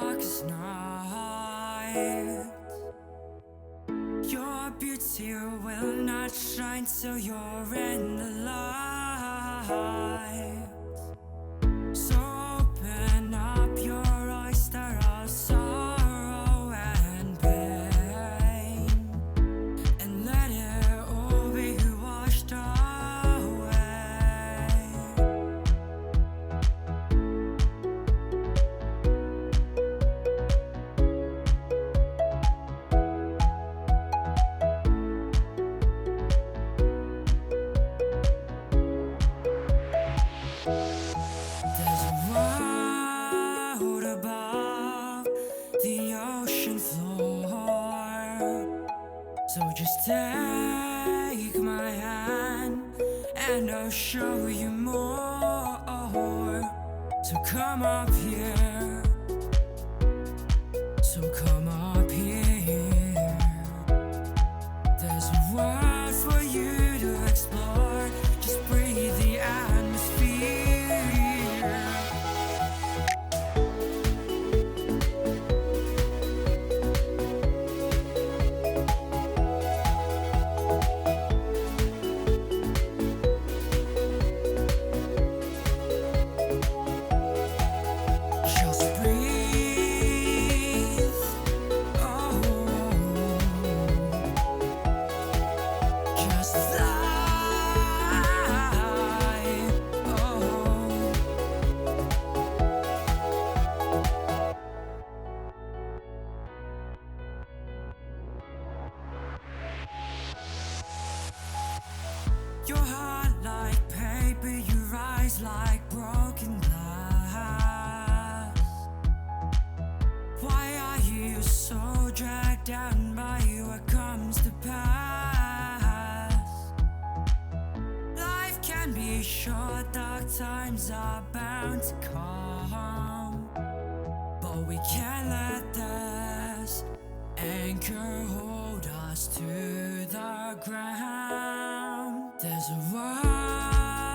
darkest night. Your beauty will not shine till you're in the light. So open up your oyster of sorrow and pain, and let it all be washed away. There's a world above the ocean floor, so just take my hand and I'll show you more. So come up here, so come up here. There's a world for you to explore. Just breathe the atmosphere. Just breathe. Oh, just fly. Oh, your heart like paper, your eyes like broken glass. Why are you so dragged down by what comes to pass? Life can be short, dark times are bound to come, but we can't let this anchor hold us to the ground. There's a world